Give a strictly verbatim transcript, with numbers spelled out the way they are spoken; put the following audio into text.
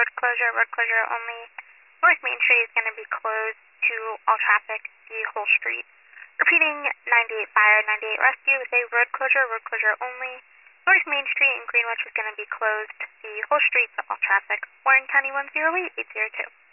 road closure, road closure only. North Main Street is going to be closed to all traffic, the whole street. Repeating, ninety-eight Fire, ninety-eight Rescue with a road closure, road closure only. North Main Street in Greenwich is going to be closed, the whole street to all traffic. Warren County one zero eight eight zero two.